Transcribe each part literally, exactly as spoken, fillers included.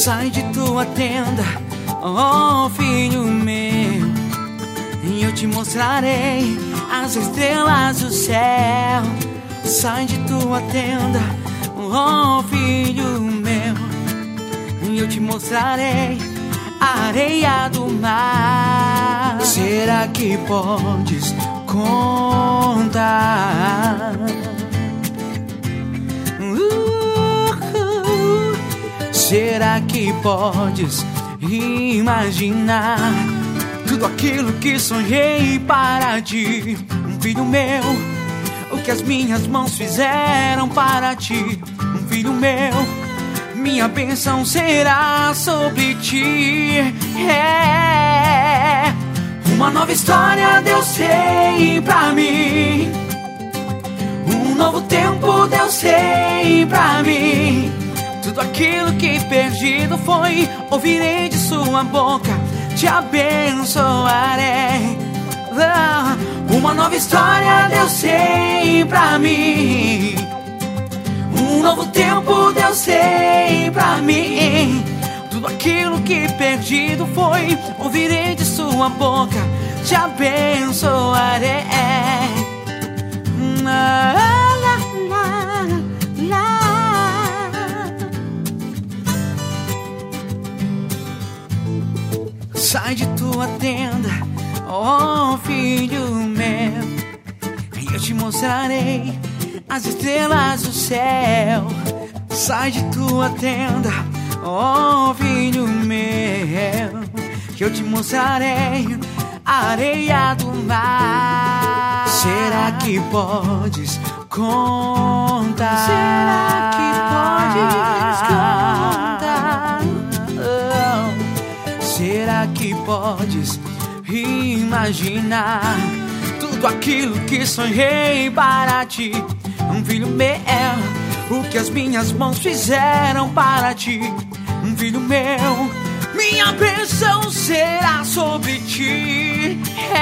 Sai de tua tenda, oh filho meu, e eu te mostrarei as estrelas do céu. Sai de tua tenda, oh filho meu, e eu te mostrarei a areia do mar. Será que podes contar? Será que podes imaginar tudo aquilo que sonhei para ti, filho meu? O que as minhas mãos fizeram para ti, filho meu? Minha bênção será sobre ti. É uma nova história Deus tem pra mim, um novo tempo Deus tem pra mim. Tudo aquilo que perdido foi, ouvirei de sua boca, te abençoarei. Ah, uma nova história Deus tem pra mim, um novo tempo Deus tem pra mim. Tudo aquilo que perdido foi, ouvirei de sua boca, te abençoarei. Ah, lá, lá, lá. Sai de tua tenda, oh filho meu, e eu te mostrarei as estrelas do céu. Sai de tua tenda, oh filho meu, que eu te mostrarei a areia do mar. Será que podes contar? Será que podes contar? Oh. Será que podes imaginar tudo aquilo que sonhei para ti, um filho meu? O que as minhas mãos fizeram para ti, um filho meu? Minha bênção será sobre ti.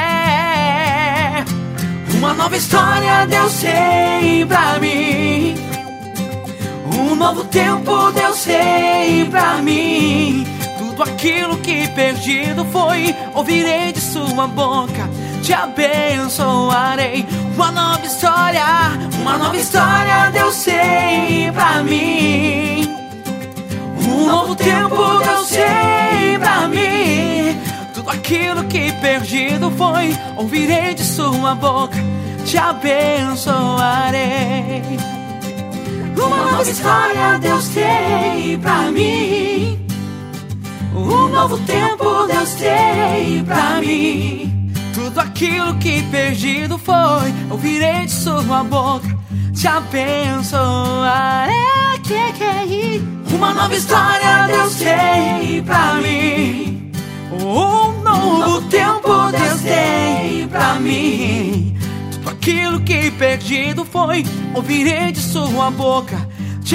É uma nova história Deus tem pra mim, um novo tempo Deus tem pra mim. Tudo aquilo que perdido foi, ouvirei de sua boca, te abençoarei. Uma nova história, uma nova história Deus tem pra mim, um novo tempo Deus tem pra mim. Tudo aquilo que perdido foi, ouvirei de sua boca, te abençoarei. Uma nova história Deus tem pra mim, um novo tempo Deus tem pra mim. Tudo aquilo que perdido foi, ouvirei de sua boca, te abençoarei. Uma nova história Deus tem pra mim, um novo tempo Deus tem pra mim. Tudo aquilo que perdido foi, ouvirei de sua boca, te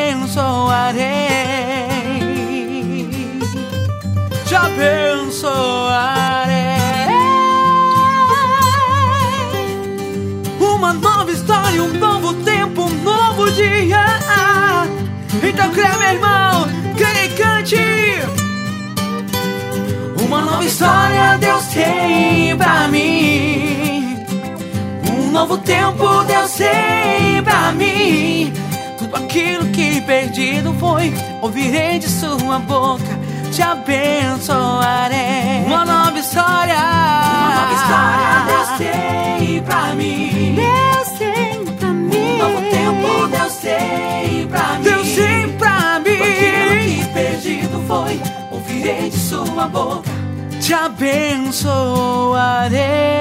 abençoarei, te abençoarei. Uma nova história, um novo tempo, um novo dia. Então crê, meu irmão, crê e cante. Uma nova história Deus tem pra mim, um novo tempo Deus tem pra mim. Tudo aquilo que perdido foi, ouvirei de sua boca, te abençoarei. Uma nova história, uma nova história Deus tem pra mim, Deus tem pra mim. Um novo tempo Deus tem pra mim, Deus tem pra mim. Aquilo que perdido foi, ouvirei de sua boca, te abençoarei.